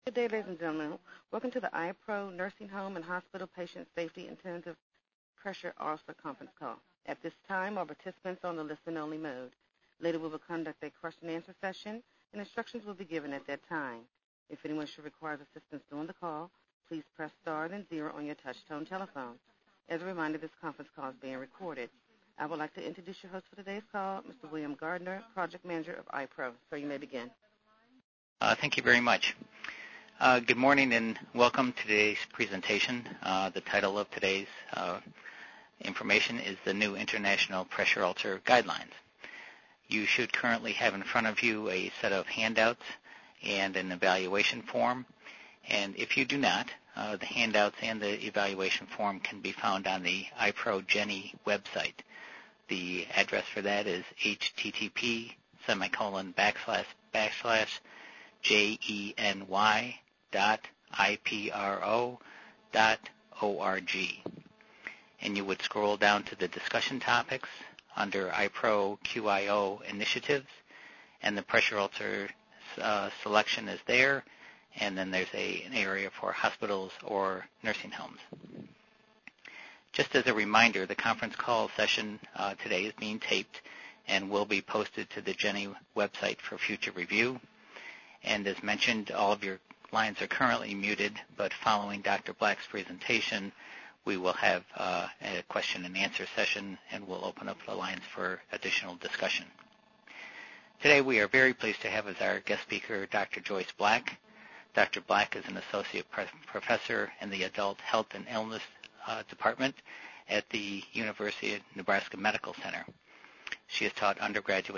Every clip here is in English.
Good day, ladies and gentlemen. Welcome to the iPro Nursing Home and Hospital Patient Safety Intensive Pressure Ulcer Conference Call. At this time, all participants are on the listen-only mode. Later, we will conduct a question-and-answer session, and instructions will be given at that time. If anyone should require assistance during the call, please press star then 0 on your touch-tone telephone. As a reminder, this conference call is being recorded. I would like to introduce your host for today's call, Mr. William Gardner, Project Manager of iPro. Sir, you may begin. Thank you very much. Good morning and welcome to today's presentation. The title of today's information is the new International Pressure Ulcer Guidelines. You should currently have in front of you a set of handouts and an evaluation form. And if you do not, the handouts and the evaluation form can be found on the iPro Jenny website. The address for that is http://jeny.ipro.org. And you would scroll down to the discussion topics under iPro QIO initiatives, and the pressure ulcer selection is there, and then there's an area for hospitals or nursing homes. Just as a reminder, the conference call session today is being taped and will be posted to the Jenny website for future review. And as mentioned, all of your lines are currently muted, but following Dr. Black's presentation, we will have a question and answer session, and we'll open up the lines for additional discussion. Today we are very pleased to have as our guest speaker Dr. Joyce Black. Dr. Black is an associate professor in the Adult Health and Illness Department at the University of Nebraska Medical Center. She has taught undergraduate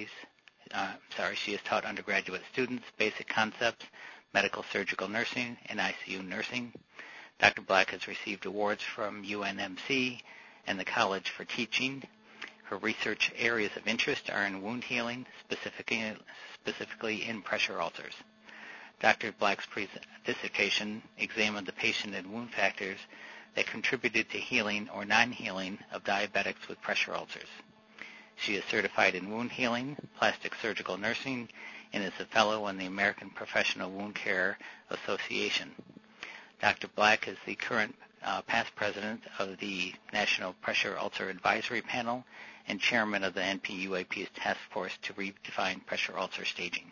students basic concepts, medical surgical nursing, and ICU nursing. Dr. Black has received awards from UNMC and the College for Teaching. Her research areas of interest are in wound healing, specifically in pressure ulcers. Dr. Black's dissertation examined the patient and wound factors that contributed to healing or non-healing of diabetics with pressure ulcers. She is certified in wound healing, plastic surgical nursing, and is a fellow in the American Professional Wound Care Association. Dr. Black is the current past president of the National Pressure Ulcer Advisory Panel and chairman of the NPUAP's task force to redefine pressure ulcer staging.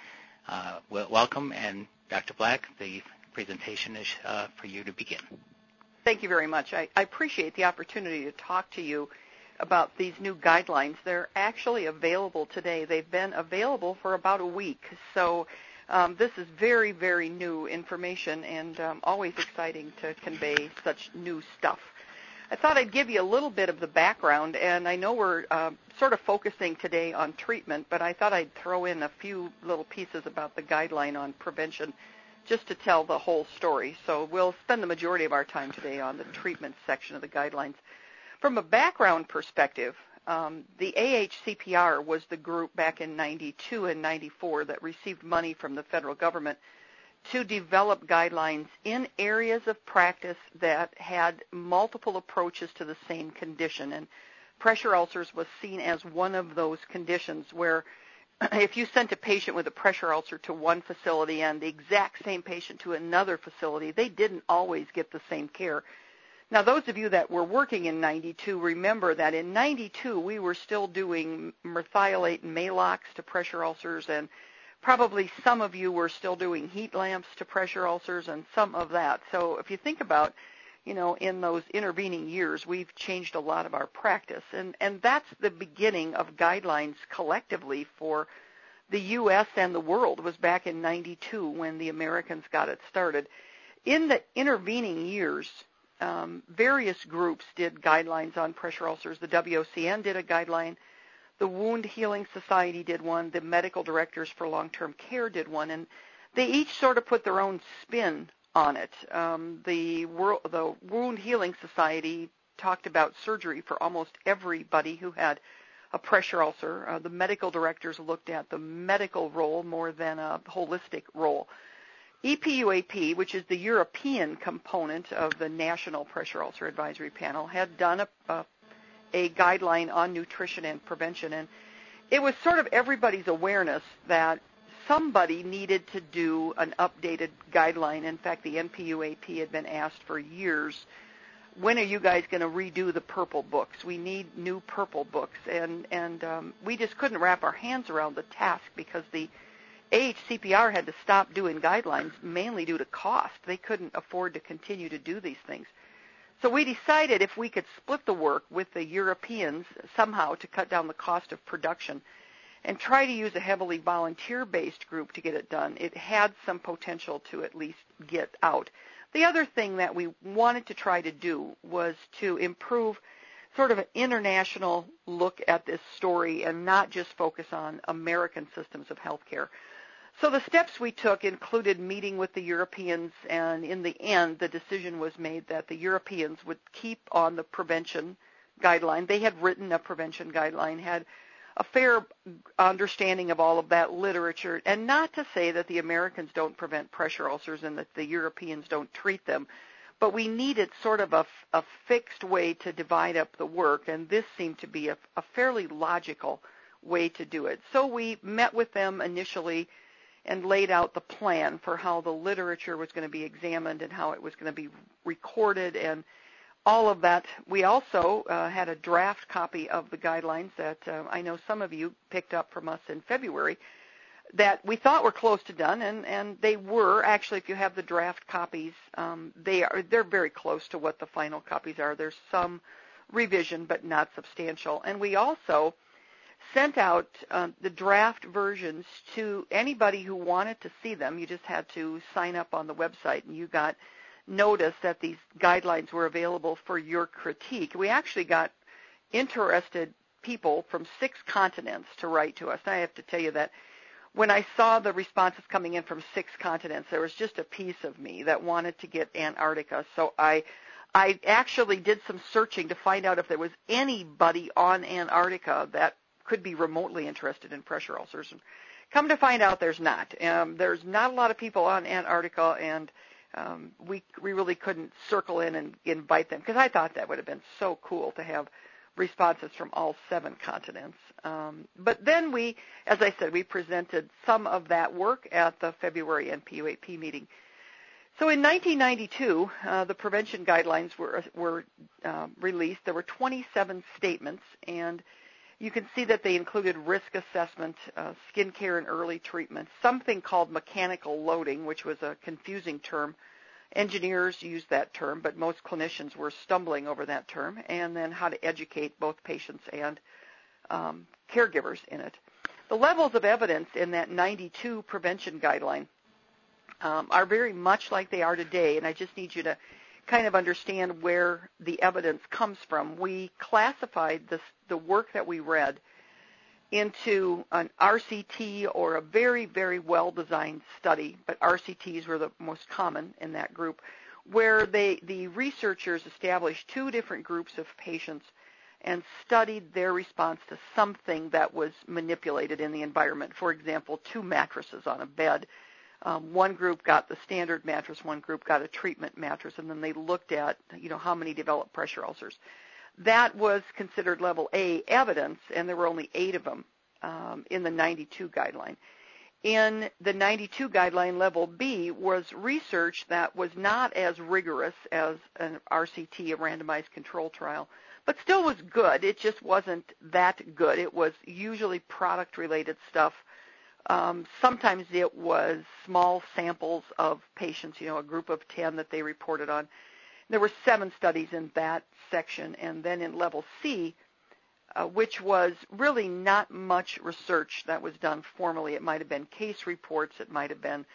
Welcome, and Dr. Black, the presentation is for you to begin. Thank you very much. I appreciate the opportunity to talk to you about these new guidelines. They're actually available today. They've been available for about a week. So this is very, very new information, and always exciting to convey such new stuff. I thought I'd give you a little bit of the background, and I know we're sort of focusing today on treatment, but I thought I'd throw in a few little pieces about the guideline on prevention just to tell the whole story. So we'll spend the majority of our time today on the treatment section of the guidelines. From a background perspective, the AHCPR was the group back in 92 and 94 that received money from the federal government to develop guidelines in areas of practice that had multiple approaches to the same condition. And pressure ulcers was seen as one of those conditions where if you sent a patient with a pressure ulcer to one facility and the exact same patient to another facility, they didn't always get the same care. Now, those of you that were working in 92 remember that in 92 we were still doing merthiolate and Maalox to pressure ulcers, and probably some of you were still doing heat lamps to pressure ulcers and some of that. So if you think about, in those intervening years, we've changed a lot of our practice. And that's the beginning of guidelines collectively for the U.S. and the world, was back in 92 when the Americans got it started. In the intervening years, various groups did guidelines on pressure ulcers. The WOCN did a guideline. The Wound Healing Society did one. The Medical Directors for Long-Term Care did one. And they each sort of put their own spin on it. The Wound Healing Society talked about surgery for almost everybody who had a pressure ulcer. The medical directors looked at the medical role more than a holistic role. EPUAP, which is the European component of the National Pressure Ulcer Advisory Panel, had done a guideline on nutrition and prevention. And it was sort of everybody's awareness that somebody needed to do an updated guideline. In fact, the NPUAP had been asked for years, when are you guys going to redo the purple books? We need new purple books. And we just couldn't wrap our hands around the task because the AHCPR had to stop doing guidelines mainly due to cost. They couldn't afford to continue to do these things. So we decided if we could split the work with the Europeans somehow to cut down the cost of production and try to use a heavily volunteer-based group to get it done, it had some potential to at least get out. The other thing that we wanted to try to do was to improve sort of an international look at this story and not just focus on American systems of healthcare. So the steps we took included meeting with the Europeans, and in the end, the decision was made that the Europeans would keep on the prevention guideline. They had written a prevention guideline, had a fair understanding of all of that literature, and not to say that the Americans don't prevent pressure ulcers and that the Europeans don't treat them, but we needed sort of a fixed way to divide up the work, and this seemed to be a fairly logical way to do it. So we met with them initially and laid out the plan for how the literature was going to be examined and how it was going to be recorded and all of that. We also had a draft copy of the guidelines that I know some of you picked up from us in February that we thought were close to done, and they were. Actually, if you have the draft copies, they're very close to what the final copies are. There's some revision, but not substantial. And we also sent out the draft versions to anybody who wanted to see them. You just had to sign up on the website, and you got notice that these guidelines were available for your critique. We actually got interested people from 6 continents to write to us. And I have to tell you that when I saw the responses coming in from 6 continents, there was just a piece of me that wanted to get Antarctica. So I actually did some searching to find out if there was anybody on Antarctica that could be remotely interested in pressure ulcers. And come to find out, there's not. There's not a lot of people on Antarctica, and we really couldn't circle in and invite them because I thought that would have been so cool to have responses from all 7 continents. But then we, as I said, we presented some of that work at the February NPUAP meeting. So in 1992, the prevention guidelines were released. There were 27 statements, and you can see that they included risk assessment, skin care and early treatment, something called mechanical loading, which was a confusing term. Engineers used that term, but most clinicians were stumbling over that term, and then how to educate both patients and caregivers in it. The levels of evidence in that 92 prevention guideline are very much like they are today, and I just need you to kind of understand where the evidence comes from. We classified the work that we read into an RCT or a very, very well-designed study, but RCTs were the most common in that group, where the researchers established 2 different groups of patients and studied their response to something that was manipulated in the environment. For example, 2 mattresses on a bed. One group got the standard mattress, one group got a treatment mattress, and then they looked at, how many developed pressure ulcers. That was considered level A evidence, and there were only 8 of them in the 92 guideline. In the 92 guideline, level B was research that was not as rigorous as an RCT, a randomized control trial, but still was good. It just wasn't that good. It was usually product-related stuff. Sometimes it was small samples of patients, a group of 10 that they reported on. There were 7 studies in that section, and then in level C, which was really not much research that was done formally. It might have been case reports. It might have been,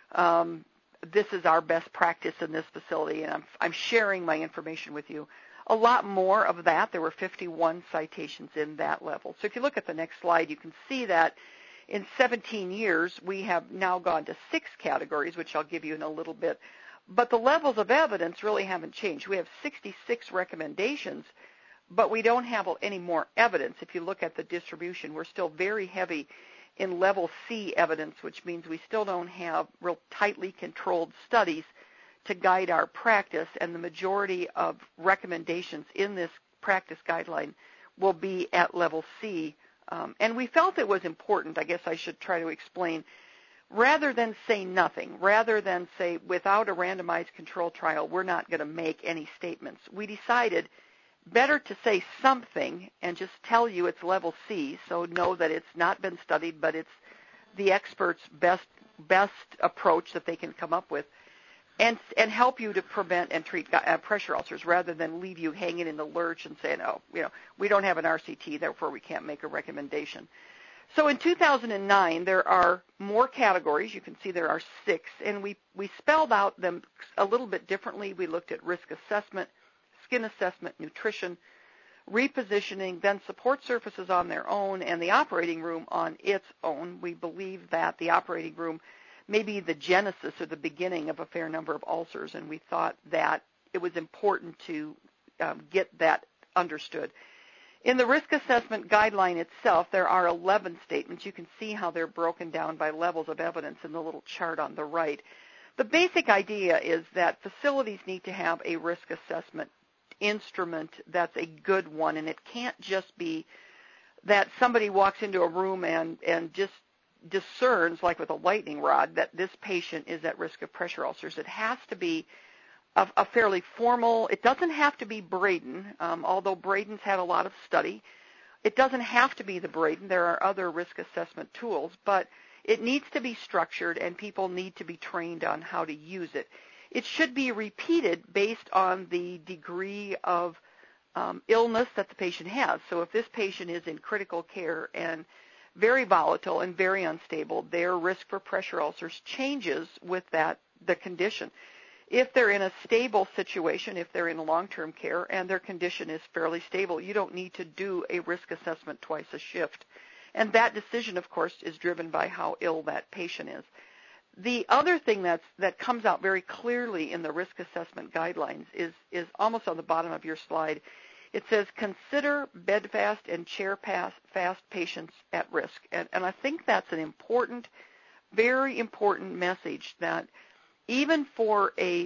this is our best practice in this facility, and I'm sharing my information with you. A lot more of that. There were 51 citations in that level. So if you look at the next slide, you can see that in 17 years, we have now gone to 6 categories, which I'll give you in a little bit. But the levels of evidence really haven't changed. We have 66 recommendations, but we don't have any more evidence. If you look at the distribution, we're still very heavy in level C evidence, which means we still don't have real tightly controlled studies to guide our practice, and the majority of recommendations in this practice guideline will be at level C. And we felt it was important, I guess I should try to explain, rather than say nothing, rather than say without a randomized control trial, we're not going to make any statements. We decided better to say something and just tell you it's level C, so know that it's not been studied, but it's the experts' best approach that they can come up with, and help you to prevent and treat pressure ulcers rather than leave you hanging in the lurch and saying, oh, we don't have an RCT, therefore we can't make a recommendation. So in 2009, there are more categories. You can see there are 6, and we spelled out them a little bit differently. We looked at risk assessment, skin assessment, nutrition, repositioning, then support surfaces on their own, and the operating room on its own. We believe that the operating room may be the genesis or the beginning of a fair number of ulcers, and we thought that it was important to get that understood. In the risk assessment guideline itself, there are 11 statements. You can see how they're broken down by levels of evidence in the little chart on the right. The basic idea is that facilities need to have a risk assessment instrument that's a good one, and it can't just be that somebody walks into a room and just discerns, like with a lightning rod, that this patient is at risk of pressure ulcers. It has to be a fairly formal, it doesn't have to be Braden, although Braden's had a lot of study. It doesn't have to be the Braden. There are other risk assessment tools, but it needs to be structured, and people need to be trained on how to use it. It should be repeated based on the degree of illness that the patient has. So if this patient is in critical care and very volatile and very unstable, their risk for pressure ulcers changes with the condition. If they're in a stable situation, if they're in long-term care and their condition is fairly stable, you don't need to do a risk assessment twice a shift. And that decision, of course, is driven by how ill that patient is. The other thing that comes out very clearly in the risk assessment guidelines is almost on the bottom of your slide. It says, consider bedfast and chair-fast patients at risk. And I think that's an important, very important message, that even for a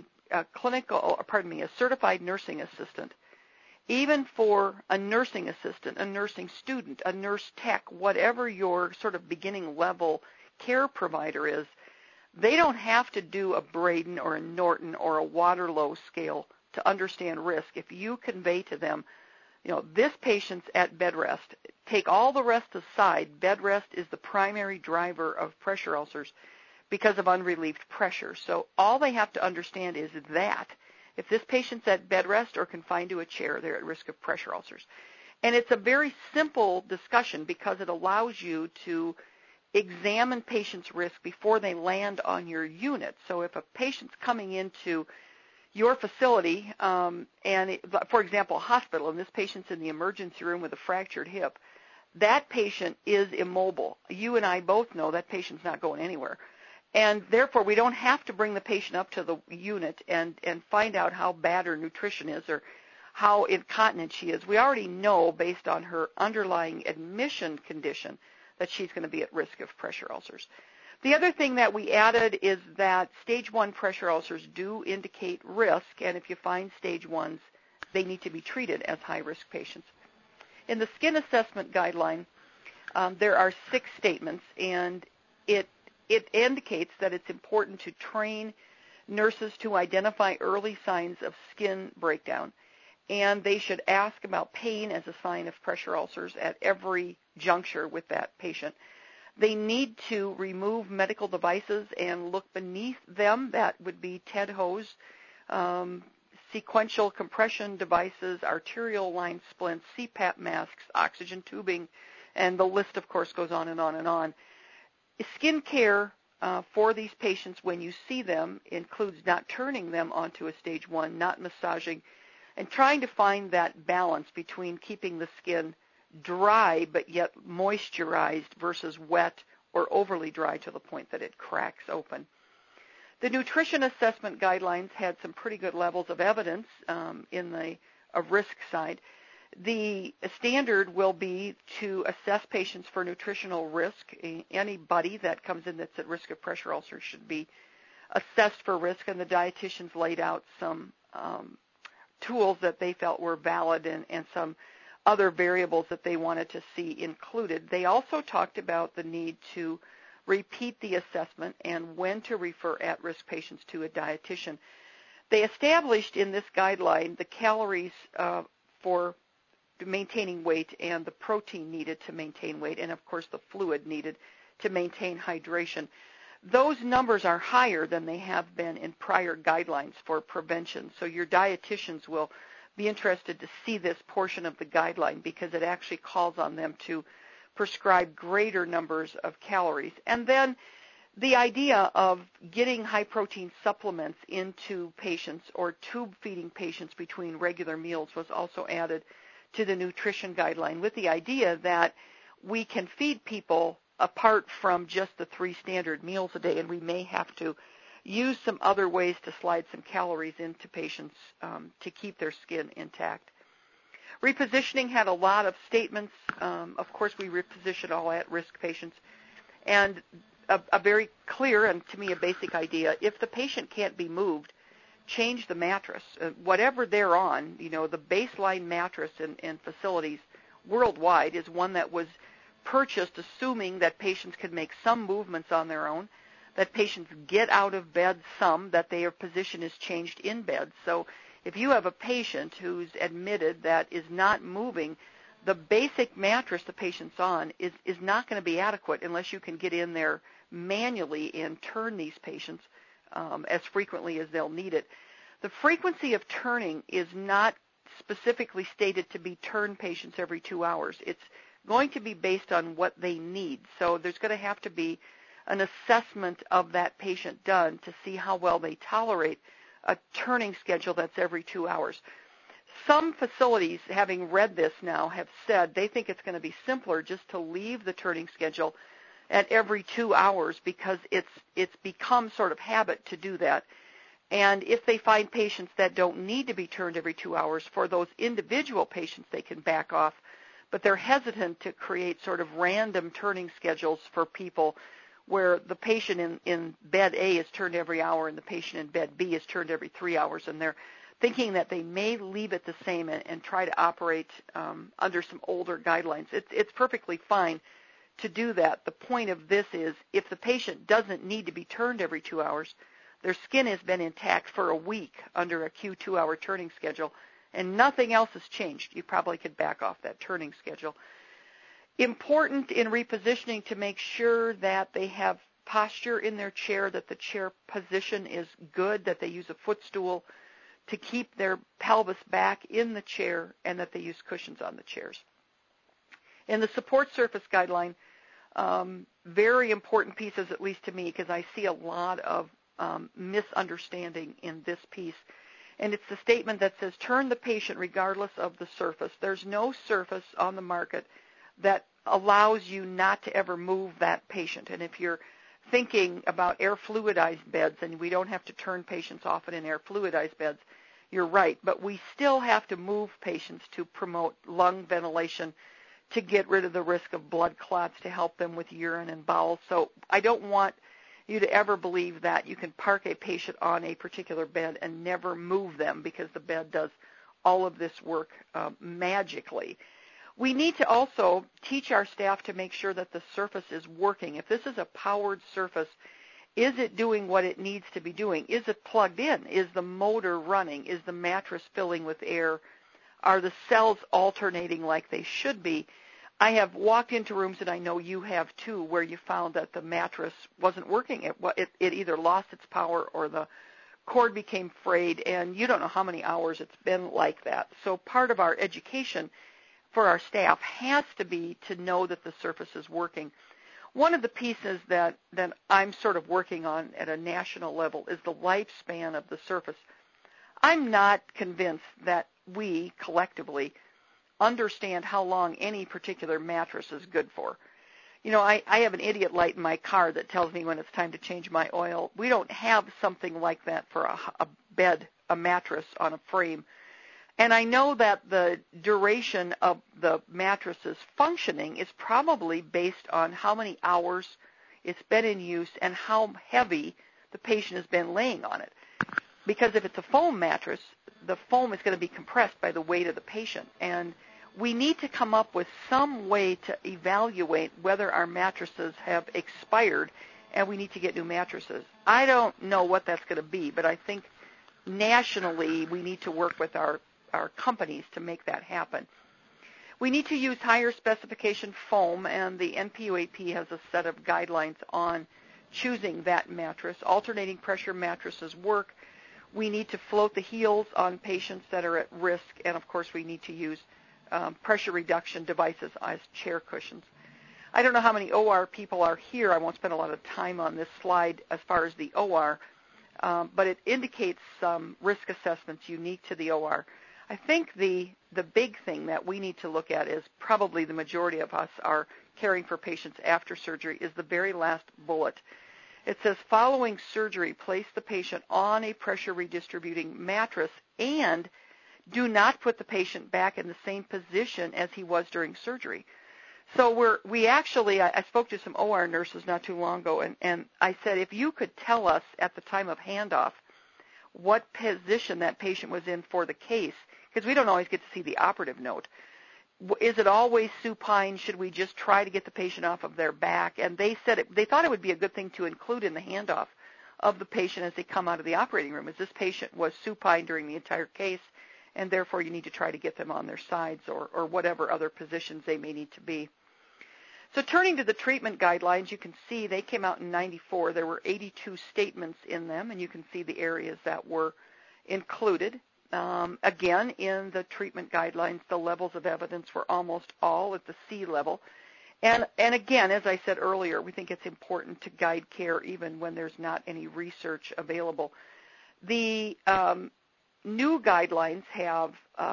certified nursing assistant, even for a nursing assistant, a nursing student, a nurse tech, whatever your sort of beginning level care provider is, they don't have to do a Braden or a Norton or a Waterlow scale to understand risk. If you convey to them, this patient's at bed rest, take all the rest aside, bed rest is the primary driver of pressure ulcers because of unrelieved pressure. So all they have to understand is that if this patient's at bed rest or confined to a chair, they're at risk of pressure ulcers. And it's a very simple discussion because it allows you to examine patients' risk before they land on your unit. So if a patient's coming into your facility, for example, a hospital, and this patient's in the emergency room with a fractured hip, that patient is immobile. You and I both know that patient's not going anywhere. And therefore, we don't have to bring the patient up to the unit and find out how bad her nutrition is or how incontinent she is. We already know, based on her underlying admission condition, that she's going to be at risk of pressure ulcers. The other thing that we added is that stage 1 pressure ulcers do indicate risk, and if you find stage 1s, they need to be treated as high-risk patients. In the skin assessment guideline, there are 6 statements, and it indicates that it's important to train nurses to identify early signs of skin breakdown, and they should ask about pain as a sign of pressure ulcers at every juncture with that patient. They need to remove medical devices and look beneath them. That would be TED hose, sequential compression devices, arterial line splints, CPAP masks, oxygen tubing, and the list, of course, goes on and on and on. Skin care for these patients, when you see them, includes not turning them onto a stage 1, not massaging, and trying to find that balance between keeping the skin dry but yet moisturized versus wet or overly dry to the point that it cracks open. The nutrition assessment guidelines had some pretty good levels of evidence in the risk side. The standard will be to assess patients for nutritional risk. Anybody that comes in that's at risk of pressure ulcers should be assessed for risk, and the dietitians laid out some tools that they felt were valid and some other variables that they wanted to see included. They also talked about the need to repeat the assessment, and when to refer at-risk patients to a dietitian. They established in this guideline the calories for maintaining weight and the protein needed to maintain weight, and of course the fluid needed to maintain hydration. Those numbers are higher than they have been in prior guidelines for prevention. So your dietitians will be interested to see this portion of the guideline because it actually calls on them to prescribe greater numbers of calories. And then the idea of getting high-protein supplements into patients or tube-feeding patients between regular meals was also added to the nutrition guideline with the idea that we can feed people apart from just the 3 standard meals a day, and we may have to use some other ways to slide some calories into patients to keep their skin intact. Repositioning had a lot of statements. Of course, we reposition all at-risk patients. And a very clear and, to me, a basic idea, if the patient can't be moved, change the mattress. Whatever they're on, the baseline mattress in facilities worldwide is one that was purchased assuming that patients could make some movements on their own, that patients get out of bed some, that their position is changed in bed. So if you have a patient who's admitted that is not moving, the basic mattress the patient's on is not going to be adequate unless you can get in there manually and turn these patients as frequently as they'll need it. The frequency of turning is not specifically stated to be turn patients every 2 hours. It's going to be based on what they need. So there's going to have to be an assessment of that patient done to see how well they tolerate a turning schedule that's every 2 hours. Some facilities, having read this now, have said they think it's going to be simpler just to leave the turning schedule at every 2 hours because it's become sort of habit to do that. And if they find patients that don't need to be turned every 2 hours, for those individual patients they can back off, but they're hesitant to create sort of random turning schedules for people where the patient in bed A is turned every hour and the patient in bed B is turned every 3 hours, and they're thinking that they may leave it the same and try to operate under some older guidelines. It's perfectly fine to do that. The point of this is if the patient doesn't need to be turned every 2 hours, their skin has been intact for a week under a Q 2-hour turning schedule, and nothing else has changed, you probably could back off that turning schedule. Important in repositioning to make sure that they have posture in their chair, that the chair position is good, that they use a footstool to keep their pelvis back in the chair, and that they use cushions on the chairs. In the support surface guideline, very important pieces, at least to me, because I see a lot of misunderstanding in this piece. And it's the statement that says, turn the patient regardless of the surface. There's no surface on the market that allows you not to ever move that patient. And if you're thinking about air fluidized beds, and we don't have to turn patients often in air fluidized beds, you're right. But we still have to move patients to promote lung ventilation, to get rid of the risk of blood clots, to help them with urine and bowel. So I don't want you to ever believe that you can park a patient on a particular bed and never move them because the bed does all of this work magically. We need to also teach our staff to make sure that the surface is working. If this is a powered surface, is it doing what it needs to be doing? Is it plugged in? Is the motor running? Is the mattress filling with air? Are the cells alternating like they should be? I have walked into rooms, and I know you have too, where you found that the mattress wasn't working. It either lost its power or the cord became frayed, and you don't know how many hours it's been like that. So part of our education for our staff has to be to know that the surface is working. One of the pieces that I'm sort of working on at a national level is the lifespan of the surface. I'm not convinced that we collectively understand how long any particular mattress is good for. You know, I have an idiot light in my car that tells me when it's time to change my oil. We don't have something like that for a bed, a mattress on a frame. And I know that the duration of the mattress's functioning is probably based on how many hours it's been in use and how heavy the patient has been laying on it. Because if it's a foam mattress, the foam is going to be compressed by the weight of the patient. And we need to come up with some way to evaluate whether our mattresses have expired and we need to get new mattresses. I don't know what that's going to be, but I think nationally we need to work with our companies to make that happen. We need to use higher specification foam, and the NPUAP has a set of guidelines on choosing that mattress. Alternating pressure mattresses work. We need to float the heels on patients that are at risk, and of course we need to use pressure reduction devices as chair cushions. I don't know how many OR people are here. I won't spend a lot of time on this slide as far as the OR, but it indicates some risk assessments unique to the OR. I think the big thing that we need to look at is probably the majority of us are caring for patients after surgery is the very last bullet. It says, following surgery, place the patient on a pressure redistributing mattress and do not put the patient back in the same position as he was during surgery. So I spoke to some OR nurses not too long ago, and I said, if you could tell us at the time of handoff what position that patient was in for the case, because we don't always get to see the operative note. Is it always supine? Should we just try to get the patient off of their back? And they said they thought it would be a good thing to include in the handoff of the patient as they come out of the operating room, is this patient was supine during the entire case, and therefore you need to try to get them on their sides or whatever other positions they may need to be. So turning to the treatment guidelines, you can see they came out in 94. There were 82 statements in them, and you can see the areas that were included. Again, in the treatment guidelines, the levels of evidence were almost all at the C level. And again, as I said earlier, we think it's important to guide care even when there's not any research available. The new guidelines have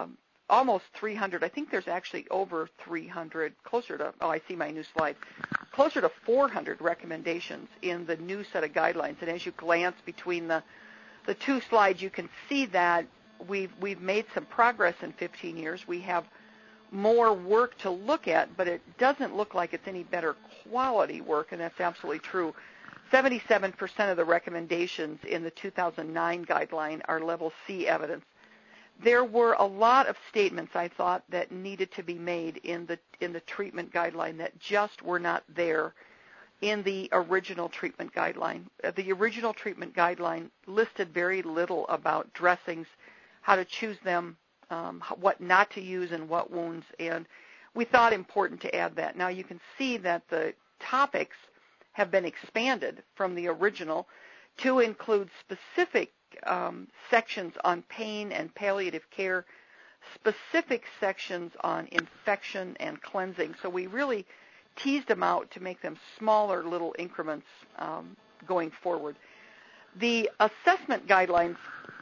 almost 300. I think there's actually over 300, closer to, I see my new slide, closer to 400 recommendations in the new set of guidelines. And as you glance between the two slides, you can see that we've made some progress in 15 years. We have more work to look at, but it doesn't look like it's any better quality work, and that's absolutely true. 77% of the recommendations in the 2009 guideline are level C evidence. There were a lot of statements, I thought, that needed to be made in the treatment guideline that just were not there in the original treatment guideline. The original treatment guideline listed very little about dressings, how to choose them, what not to use in what wounds, and we thought important to add that. Now you can see that the topics have been expanded from the original to include specific sections on pain and palliative care, specific sections on infection and cleansing. So we really teased them out to make them smaller little increments going forward. The assessment guidelines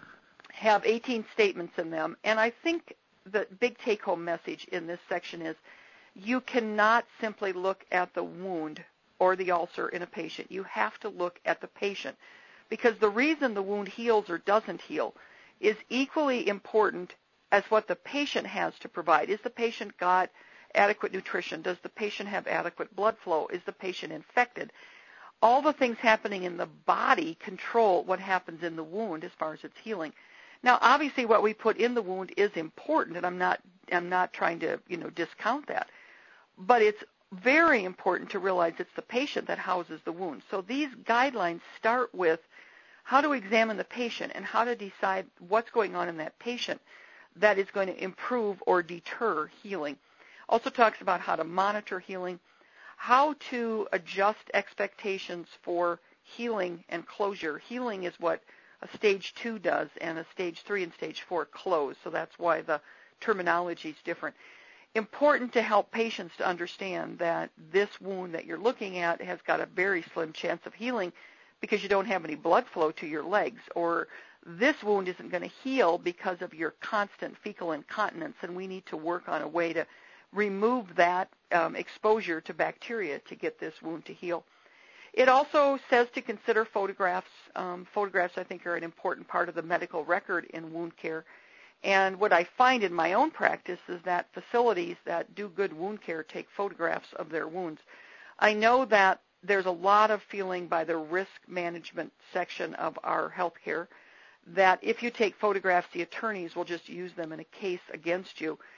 have 18 statements in them, and I think the big take-home message in this section is you cannot simply look at the wound or the ulcer in a patient. You have to look at the patient, because the reason the wound heals or doesn't heal is equally important as what the patient has to provide. Is the patient got adequate nutrition? Does the patient have adequate blood flow? Is the patient infected? All the things happening in the body control what happens in the wound as far as its healing. Now, obviously, what we put in the wound is important, and I'm not trying to discount that, but it's very important to realize it's the patient that houses the wound. So these guidelines start with how to examine the patient and how to decide what's going on in that patient that is going to improve or deter healing. Also talks about how to monitor healing, how to adjust expectations for healing and closure. Healing is what a stage 2 does, and a stage 3 and stage 4 close, so that's why the terminology is different. Important to help patients to understand that this wound that you're looking at has got a very slim chance of healing because you don't have any blood flow to your legs, or this wound isn't going to heal because of your constant fecal incontinence, and we need to work on a way to remove that exposure to bacteria to get this wound to heal. It also says to consider photographs. Photographs, I think, are an important part of the medical record in wound care. And what I find in my own practice is that facilities that do good wound care take photographs of their wounds. I know that there's a lot of feeling by the risk management section of our healthcare that if you take photographs, the attorneys will just use them in a case against you.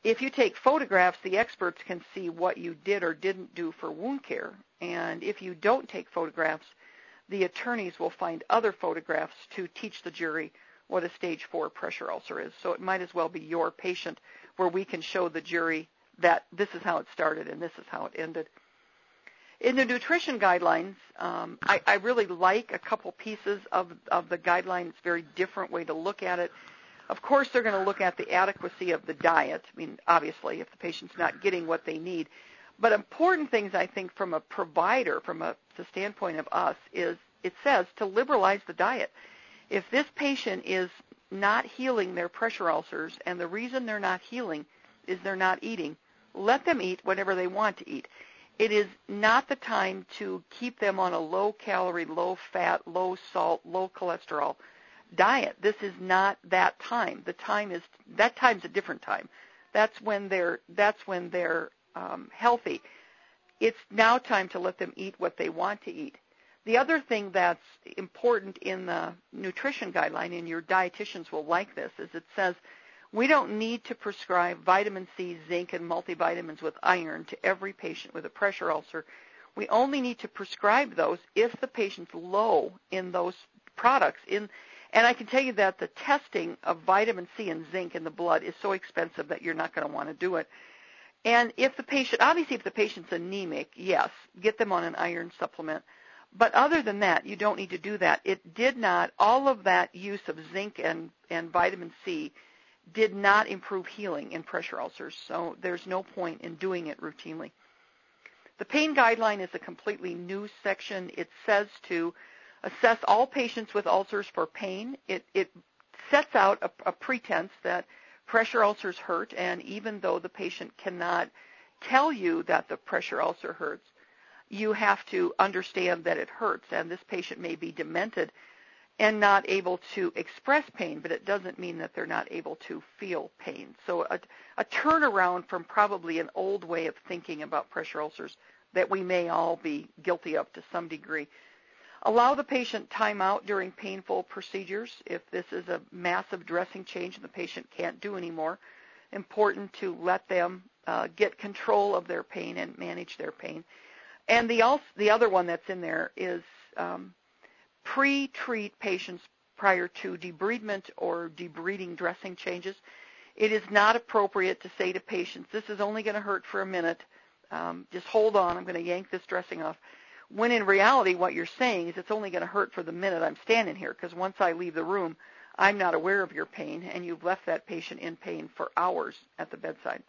If you take photographs, the experts can see what you did or didn't do for wound care. And if you don't take photographs, the attorneys will find other photographs to teach the jury what a stage 4 pressure ulcer is. So it might as well be your patient where we can show the jury that this is how it started and this is how it ended. In the nutrition guidelines, I really like a couple pieces of the guidelines. It's a very different way to look at it. Of course, they're going to look at the adequacy of the diet. I mean, obviously, if the patient's not getting what they need. But important things, I think, from a provider, from the standpoint of us, is it says to liberalize the diet. If this patient is not healing their pressure ulcers, and the reason they're not healing is they're not eating, let them eat whatever they want to eat. It is not the time to keep them on a low-calorie, low-fat, low-salt, low-cholesterol diet. This is not that time. That time's a different time. That's when they're healthy. It's now time to let them eat what they want to eat. The other thing that's important in the nutrition guideline, and your dietitians will like this, is it says we don't need to prescribe vitamin C, zinc, and multivitamins with iron to every patient with a pressure ulcer. We only need to prescribe those if the patient's low in those products. And I can tell you that the testing of vitamin C and zinc in the blood is so expensive that you're not going to want to do it. And if the patient's anemic, yes, get them on an iron supplement. But other than that, you don't need to do that. All of that use of zinc and vitamin C did not improve healing in pressure ulcers, so there's no point in doing it routinely. The pain guideline is a completely new section. It says to assess all patients with ulcers for pain. It sets out a pretense that pressure ulcers hurt, and even though the patient cannot tell you that the pressure ulcer hurts, you have to understand that it hurts, and this patient may be demented and not able to express pain, but it doesn't mean that they're not able to feel pain. So a turnaround from probably an old way of thinking about pressure ulcers that we may all be guilty of to some degree. Allow the patient time out during painful procedures. If this is a massive dressing change and the patient can't do anymore, important to let them get control of their pain and manage their pain. And the other one that's in there is pre-treat patients prior to debridement or debriding dressing changes. It is not appropriate to say to patients, this is only going to hurt for a minute. Just hold on, I'm going to yank this dressing off. When in reality, what you're saying is it's only going to hurt for the minute I'm standing here, because once I leave the room, I'm not aware of your pain, and you've left that patient in pain for hours at the bedside.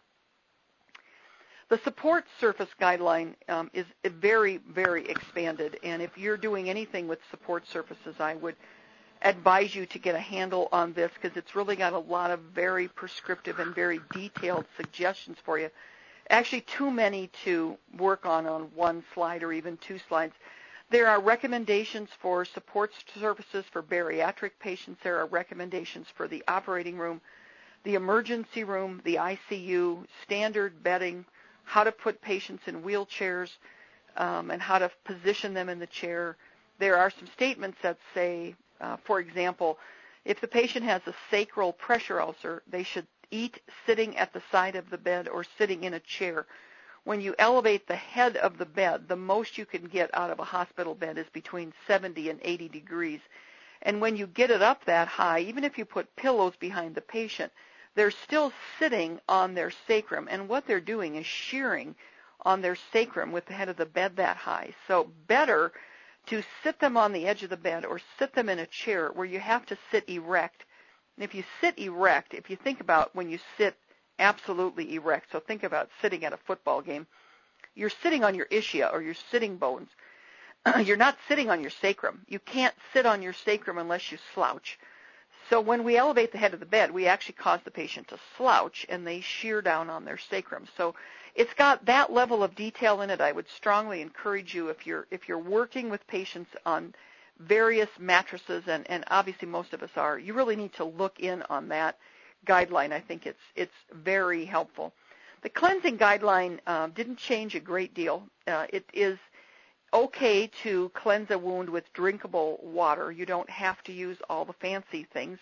The support surface guideline is very, very expanded, and if you're doing anything with support surfaces, I would advise you to get a handle on this, because it's really got a lot of very prescriptive and very detailed suggestions for you. Actually, too many to work on one slide or even two slides. There are recommendations for support surfaces for bariatric patients. There are recommendations for the operating room, the emergency room, the ICU, standard bedding, how to put patients in wheelchairs, and how to position them in the chair. There are some statements that say, for example, if the patient has a sacral pressure ulcer, they should eat sitting at the side of the bed or sitting in a chair. When you elevate the head of the bed, the most you can get out of a hospital bed is between 70 and 80 degrees. And when you get it up that high, even if you put pillows behind the patient, they're still sitting on their sacrum, and what they're doing is shearing on their sacrum with the head of the bed that high. So better to sit them on the edge of the bed or sit them in a chair where you have to sit erect. And if you sit erect, if you think about when you sit absolutely erect, so think about sitting at a football game, you're sitting on your ischium or your sitting bones. You're not sitting on your sacrum. You can't sit on your sacrum unless you slouch. So when we elevate the head of the bed, we actually cause the patient to slouch, and they shear down on their sacrum. So it's got that level of detail in it. I would strongly encourage you, if you're working with patients on various mattresses, and obviously most of us are, you really need to look in on that guideline. I think it's very helpful. The cleansing guideline didn't change a great deal. It is okay to cleanse a wound with drinkable water. You don't have to use all the fancy things.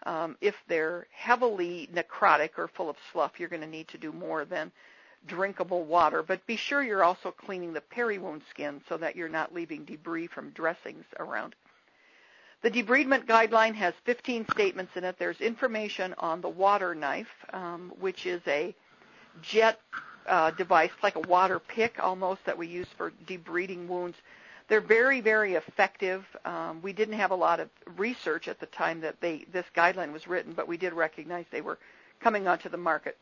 If they're heavily necrotic or full of slough, you're going to need to do more than drinkable water. But be sure you're also cleaning the peri-wound skin so that you're not leaving debris from dressings around. The debridement guideline has 15 statements in it. There's information on the water knife, which is a jet device, like a water pick almost, that we use for debriding wounds. They're very, very effective. We didn't have a lot of research at the time that this guideline was written, but we did recognize they were coming onto the market.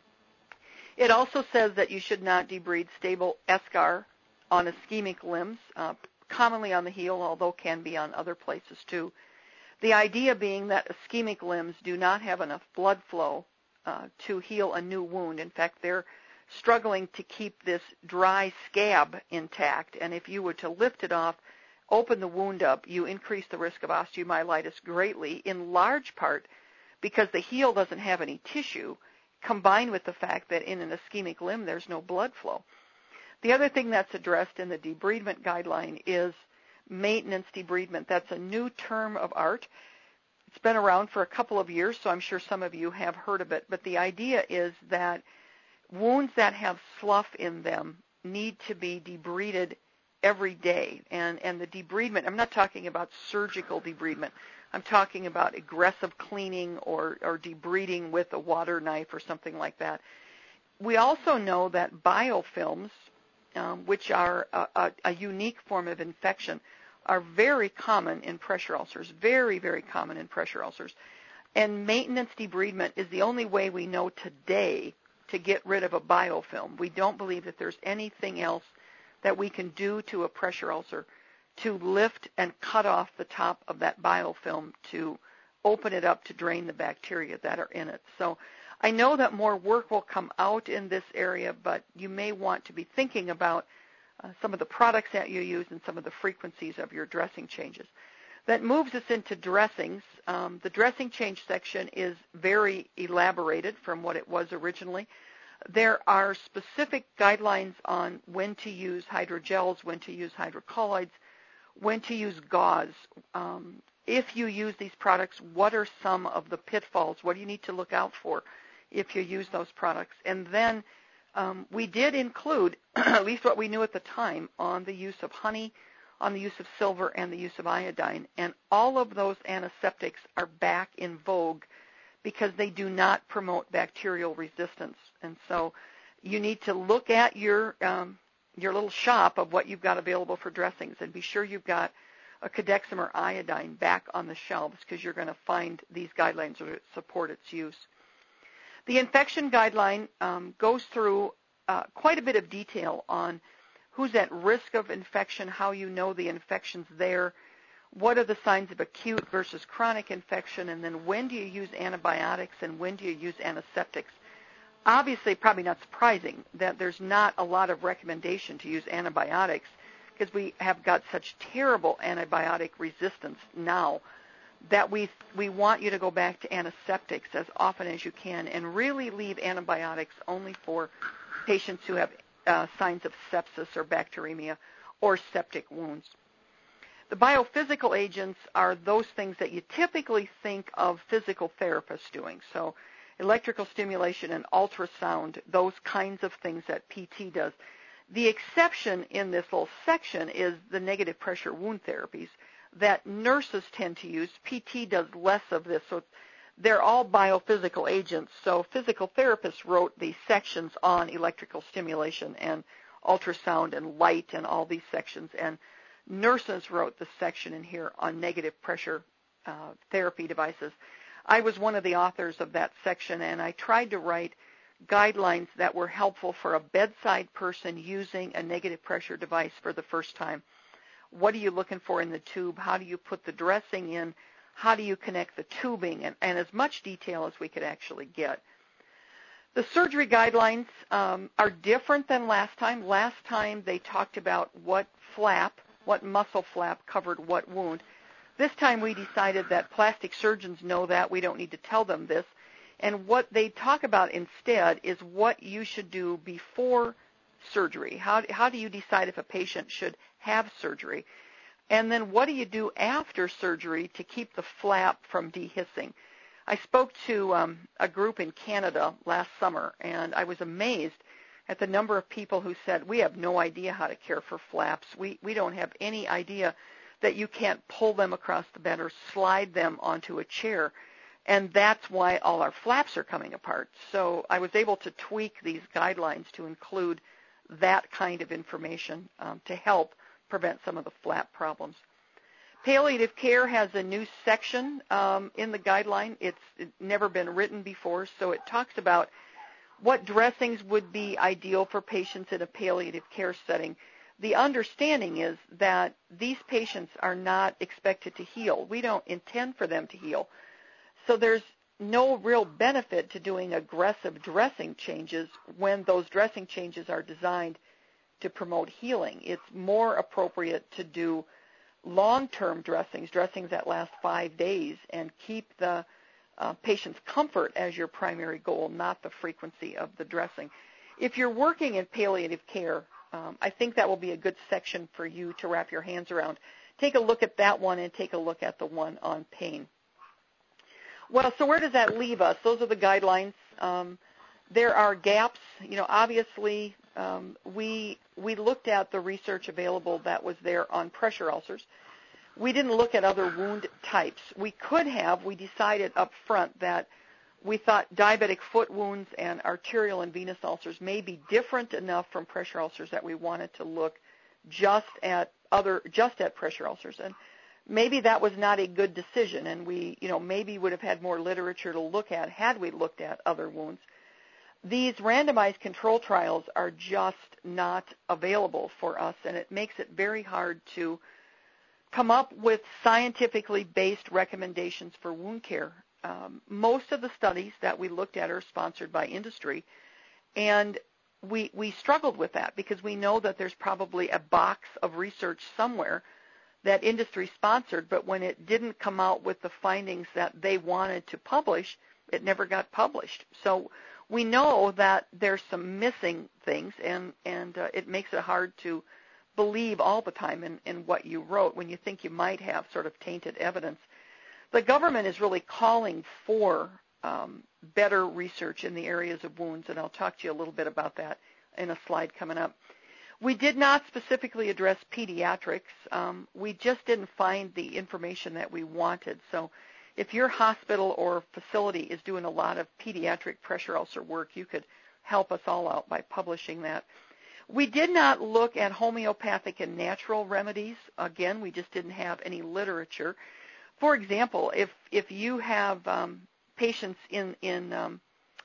It also says that you should not debride stable eschar on ischemic limbs, commonly on the heel, although can be on other places too. The idea being that ischemic limbs do not have enough blood flow to heal a new wound. In fact, they're struggling to keep this dry scab intact, and if you were to lift it off, open the wound up, you increase the risk of osteomyelitis greatly, in large part because the heel doesn't have any tissue, combined with the fact that in an ischemic limb there's no blood flow. The other thing that's addressed in the debridement guideline is maintenance debridement. That's a new term of art. It's been around for a couple of years, so I'm sure some of you have heard of it, but the idea is that wounds that have slough in them need to be debrided every day. And the debridement, I'm not talking about surgical debridement. I'm talking about aggressive cleaning or debriding with a water knife or something like that. We also know that biofilms, which are a unique form of infection, are very common in pressure ulcers, very, very common in pressure ulcers. And maintenance debridement is the only way we know today to get rid of a biofilm. We don't believe that there's anything else that we can do to a pressure ulcer to lift and cut off the top of that biofilm to open it up to drain the bacteria that are in it. So I know that more work will come out in this area, but you may want to be thinking about some of the products that you use and some of the frequencies of your dressing changes. That moves us into dressings. The dressing change section is very elaborated from what it was originally. There are specific guidelines on when to use hydrogels, when to use hydrocolloids, when to use gauze. If you use these products, what are some of the pitfalls? What do you need to look out for if you use those products? And then we did include, at least what we knew at the time, on the use of honey, on the use of silver, and the use of iodine. And all of those antiseptics are back in vogue because they do not promote bacterial resistance. And so you need to look at your little shop of what you've got available for dressings and be sure you've got a Cadexim or iodine back on the shelves because you're going to find these guidelines that support its use. The infection guideline goes through quite a bit of detail on who's at risk of infection, how you know the infection's there, what are the signs of acute versus chronic infection, and then when do you use antibiotics and when do you use antiseptics. Obviously, probably not surprising that there's not a lot of recommendation to use antibiotics because we have got such terrible antibiotic resistance now that we want you to go back to antiseptics as often as you can and really leave antibiotics only for patients who have signs of sepsis or bacteremia or septic wounds. The biophysical agents are those things that you typically think of physical therapists doing. So electrical stimulation and ultrasound, those kinds of things that PT does. The exception in this little section is the negative pressure wound therapies that nurses tend to use. PT does less of this, so they're all biophysical agents. So physical therapists wrote these sections on electrical stimulation and ultrasound and light and all these sections, and nurses wrote the section in here on negative pressure therapy devices. I was one of the authors of that section, and I tried to write guidelines that were helpful for a bedside person using a negative pressure device for the first time. What are you looking for in the tube? How do you put the dressing in? How do you connect the tubing? And as much detail as we could actually get. The surgery guidelines are different than last time. Last time they talked about what muscle flap covered what wound. This time we decided that plastic surgeons know that. We don't need to tell them this. And what they talk about instead is what you should do before surgery. How do you decide if a patient should have surgery? And then what do you do after surgery to keep the flap from dehissing? I spoke to a group in Canada last summer, and I was amazed at the number of people who said, we have no idea how to care for flaps. We don't have any idea that you can't pull them across the bed or slide them onto a chair. And that's why all our flaps are coming apart. So I was able to tweak these guidelines to include that kind of information to help prevent some of the flap problems. Palliative care has a new section in the guideline. It's never been written before, so it talks about what dressings would be ideal for patients in a palliative care setting. The understanding is that these patients are not expected to heal. We don't intend for them to heal. So there's no real benefit to doing aggressive dressing changes when those dressing changes are designed to promote healing. It's more appropriate to do long-term dressings that last 5 days, and keep the patient's comfort as your primary goal, not the frequency of the dressing. If you're working in palliative care, I think that will be a good section for you to wrap your hands around. Take a look at that one and take a look at the one on pain. Well, so where does that leave us? Those are the guidelines. There are gaps. Obviously, we looked at the research available that was there on pressure ulcers. We didn't look at other wound types. We could have. We decided up front that we thought diabetic foot wounds and arterial and venous ulcers may be different enough from pressure ulcers that we wanted to look just at pressure ulcers. And maybe that was not a good decision, and we, maybe would have had more literature to look at had we looked at other wounds. These randomized control trials are just not available for us, and it makes it very hard to come up with scientifically based recommendations for wound care. Most of the studies that we looked at are sponsored by industry, and we struggled with that because we know that there's probably a box of research somewhere that industry sponsored, but when it didn't come out with the findings that they wanted to publish, it never got published. So we know that there's some missing things, and it makes it hard to believe all the time in what you wrote when you think you might have sort of tainted evidence. The government is really calling for better research in the areas of wounds, and I'll talk to you a little bit about that in a slide coming up. We did not specifically address pediatrics. We just didn't find the information that we wanted. So if your hospital or facility is doing a lot of pediatric pressure ulcer work, you could help us all out by publishing that. We did not look at homeopathic and natural remedies. Again, we just didn't have any literature. For example, if you have patients in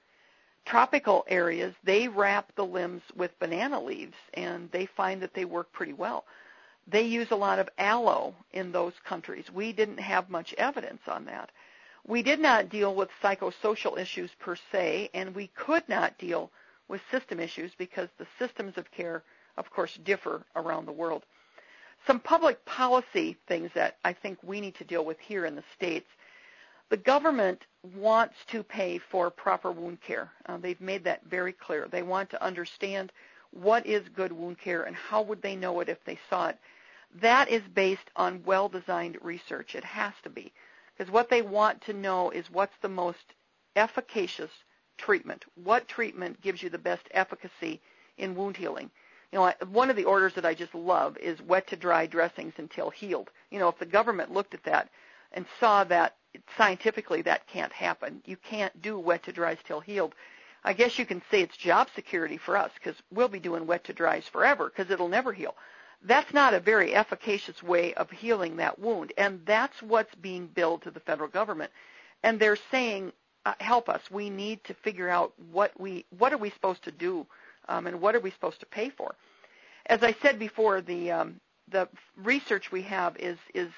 tropical areas, they wrap the limbs with banana leaves, and they find that they work pretty well. They use a lot of aloe in those countries. We didn't have much evidence on that. We did not deal with psychosocial issues per se, and we could not deal with system issues because the systems of care, of course, differ around the world. Some public policy things that I think we need to deal with here in the States. The government wants to pay for proper wound care. They've made that very clear. They want to understand what is good wound care and how would they know it if they saw it. That is based on well-designed research. It has to be. Because what they want to know is what's the most efficacious treatment. What treatment gives you the best efficacy in wound healing? One of the orders that I just love is wet to dry dressings until healed. If the government looked at that and saw that scientifically that can't happen, you can't do wet to dries till healed, I guess you can say it's job security for us because we'll be doing wet to dries forever because it'll never heal. That's not a very efficacious way of healing that wound, and that's what's being billed to the federal government. And they're saying, help us. We need to figure out what are we supposed to do and what are we supposed to pay for. As I said before, the research we have is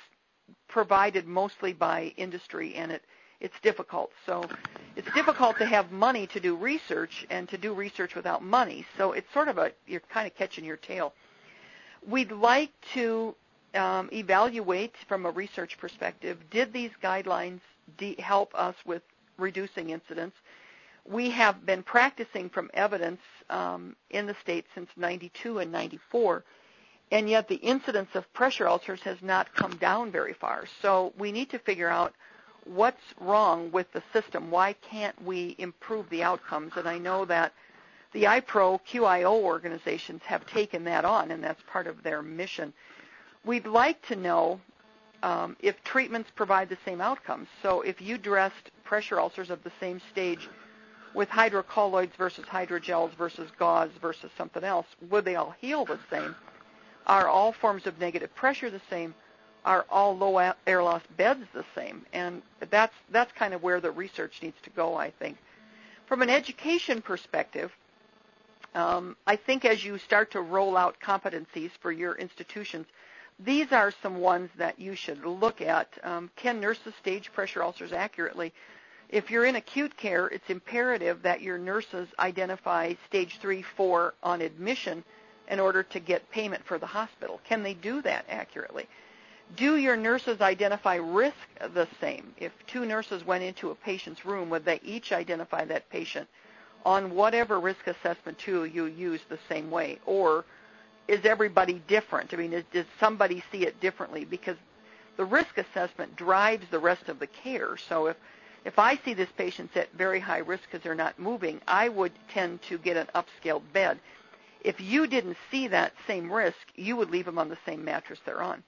provided mostly by industry, and it's difficult. So it's difficult to have money to do research and to do research without money. So it's sort of you're kind of catching your tail. We'd like to evaluate from a research perspective, did these guidelines help us with reducing incidence? We have been practicing from evidence in the States since 92 and 94, and yet the incidence of pressure ulcers has not come down very far. So we need to figure out what's wrong with the system? Why can't we improve the outcomes? And I know that the IPRO QIO organizations have taken that on, and that's part of their mission. We'd like to know if treatments provide the same outcomes. So if you dressed pressure ulcers of the same stage with hydrocolloids versus hydrogels versus gauze versus something else, would they all heal the same? Are all forms of negative pressure the same? Are all low air loss beds the same? And that's kind of where the research needs to go, I think. From an education perspective, I think as you start to roll out competencies for your institutions, these are some ones that you should look at. Can nurses stage pressure ulcers accurately? If you're in acute care, it's imperative that your nurses identify stage 3, 4 on admission in order to get payment for the hospital. Can they do that accurately? Do your nurses identify risk the same? If two nurses went into a patient's room, would they each identify that patient on whatever risk assessment tool you use the same way? Or is everybody different? I mean, does somebody see it differently? Because the risk assessment drives the rest of the care. So if I see this patient's at very high risk because they're not moving, I would tend to get an upscaled bed. If you didn't see that same risk, you would leave them on the same mattress they're on.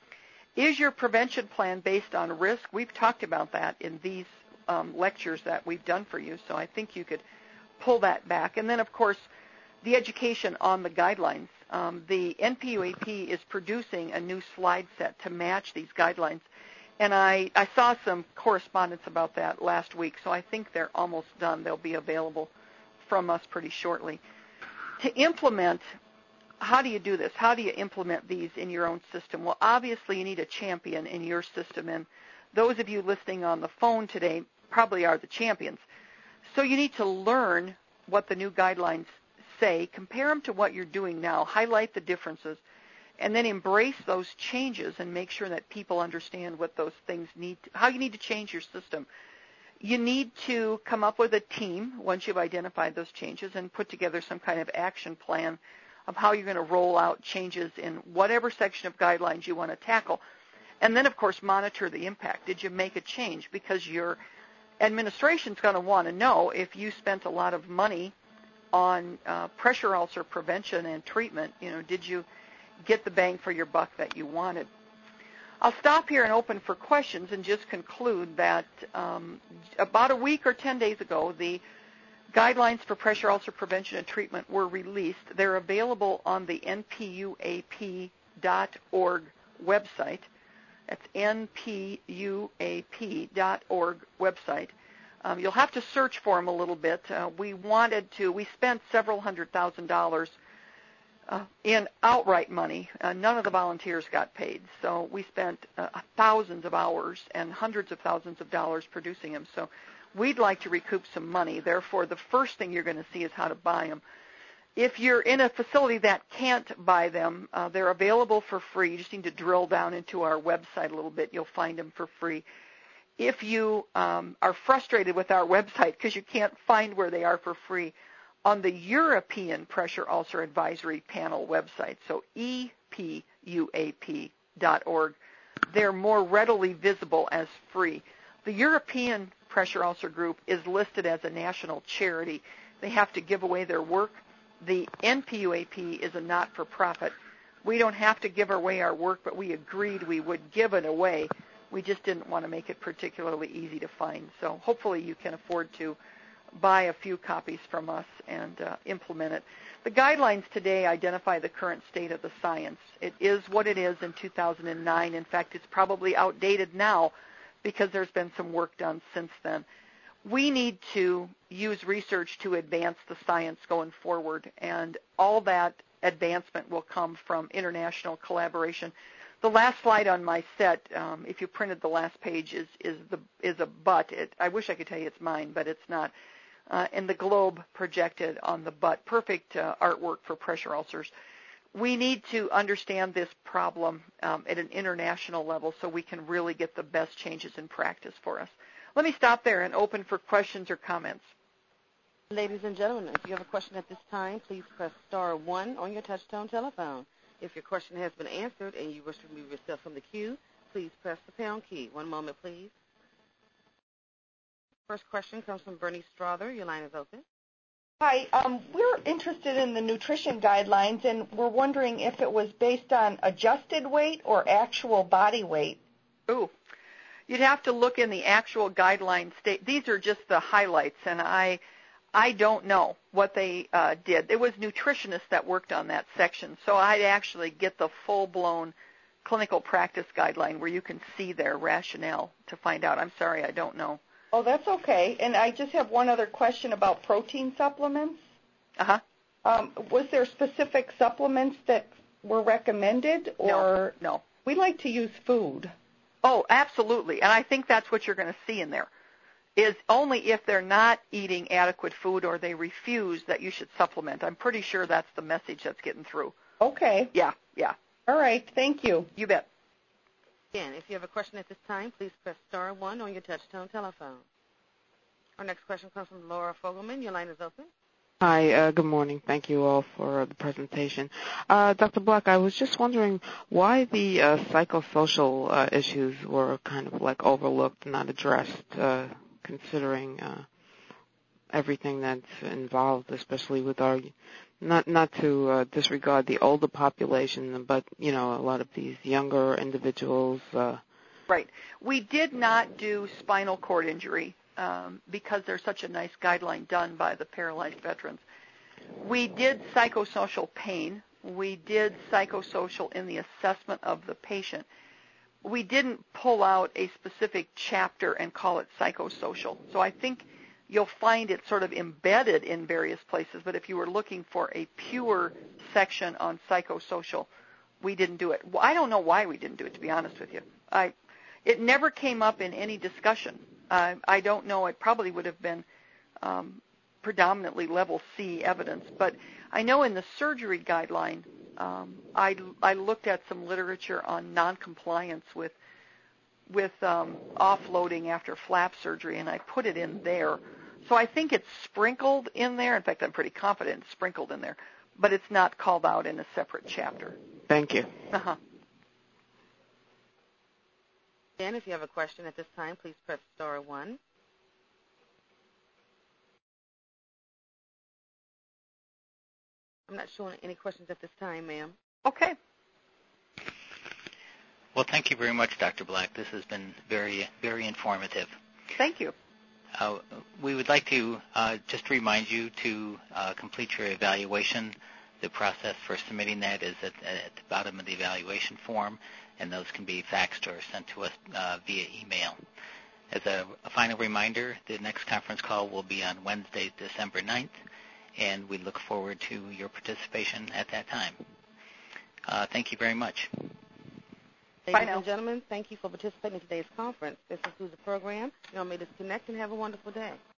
Is your prevention plan based on risk? We've talked about that in these lectures that we've done for you, so I think you could pull that back. And then, of course, the education on the guidelines. The NPUAP is producing a new slide set to match these guidelines, and I saw some correspondence about that last week, so I think they're almost done. They'll be available from us pretty shortly. To implement, how do you do this? How do you implement these in your own system? Well, obviously you need a champion in your system, and those of you listening on the phone today probably are the champions. So you need to learn what the new guidelines say, compare them to what you're doing now, highlight the differences, and then embrace those changes and make sure that people understand what those things need, how you need to change your system. You need to come up with a team once you've identified those changes and put together some kind of action plan of how you're going to roll out changes in whatever section of guidelines you want to tackle. And then, of course, monitor the impact. Did you make a change? Because your administration's going to want to know if you spent a lot of money on pressure ulcer prevention and treatment. You know, did you get the bang for your buck that you wanted? I'll stop here and open for questions and just conclude that about a week or 10 days ago, the guidelines for pressure ulcer prevention and treatment were released. They're available on the npuap.org website. That's npuap.org website. You'll have to search for them a little bit. We spent several $100,000 in outright money. None of the volunteers got paid. So we spent thousands of hours and hundreds of thousands of dollars producing them. So we'd like to recoup some money. Therefore, the first thing you're going to see is how to buy them. If you're in a facility that can't buy them, they're available for free. You just need to drill down into our website a little bit. You'll find them for free. If you are frustrated with our website because you can't find where they are for free, on the European Pressure Ulcer Advisory Panel website, so epuap.org, they're more readily visible as free. The European Pressure Ulcer Group is listed as a national charity. They have to give away their work. The NPUAP is a not-for-profit. We don't have to give away our work, but we agreed we would give it away. We just didn't want to make it particularly easy to find. So hopefully you can afford to buy a few copies from us and implement it. The guidelines today identify the current state of the science. It is what it is in 2009. In fact, it's probably outdated now because there's been some work done since then. We need to use research to advance the science going forward, and all that advancement will come from international collaboration. The last slide on my set, if you printed the last page, is a butt. I wish I could tell you it's mine, but it's not. And the globe projected on the butt. Perfect artwork for pressure ulcers. We need to understand this problem at an international level so we can really get the best changes in practice for us. Let me stop there and open for questions or comments. Ladies and gentlemen, if you have a question at this time, please press star 1 on your touch-tone telephone. If your question has been answered and you wish to remove yourself from the queue, please press the pound key. One moment, please. First question comes from Bernie Strother. Your line is open. Hi, we're interested in the nutrition guidelines, and we're wondering if it was based on adjusted weight or actual body weight. Ooh, you'd have to look in the actual guidelines. These are just the highlights, and I don't know what they did. It was nutritionists that worked on that section, so I'd actually get the full-blown clinical practice guideline where you can see their rationale to find out. I'm sorry, I don't know. Oh, that's okay. And I just have one other question about protein supplements. Uh-huh. Was there specific supplements that were recommended? Or No. We like to use food. Oh, absolutely. And I think that's what you're going to see in there, is only if they're not eating adequate food or they refuse that you should supplement. I'm pretty sure that's the message that's getting through. Okay. Yeah. All right. Thank you. You bet. Again, if you have a question at this time, please press star 1 on your touch-tone telephone. Our next question comes from Laura Fogelman. Your line is open. Hi, good morning. Thank you all for the presentation. Dr. Black, I was just wondering why the psychosocial issues were kind of like overlooked, not addressed, considering everything that's involved, especially with our, not to disregard the older population, but, a lot of these younger individuals. Right. We did not do spinal cord injury because there's such a nice guideline done by the paralyzed veterans. We did psychosocial pain. We did psychosocial in the assessment of the patient. We didn't pull out a specific chapter and call it psychosocial. So I think you'll find it sort of embedded in various places, but if you were looking for a pure section on psychosocial, we didn't do it. Well, I don't know why we didn't do it, to be honest with you. It never came up in any discussion. I don't know. It probably would have been predominantly level C evidence. But I know in the surgery guideline, I looked at some literature on noncompliance with offloading after flap surgery, and I put it in there. So I think it's sprinkled in there. In fact, I'm pretty confident it's sprinkled in there. But it's not called out in a separate chapter. Thank you. Uh-huh. Again, if you have a question at this time, please press star 1. I'm not showing any questions at this time, ma'am. Okay. Well, thank you very much, Dr. Black. This has been very, very informative. Thank you. We would like to just remind you to complete your evaluation. The process for submitting that is at the bottom of the evaluation form, and those can be faxed or sent to us via email. As a final reminder, the next conference call will be on Wednesday, December 9th, and we look forward to your participation at that time. Thank you very much. Ladies and gentlemen, thank you for participating in today's conference. This concludes the program. You all may disconnect and have a wonderful day.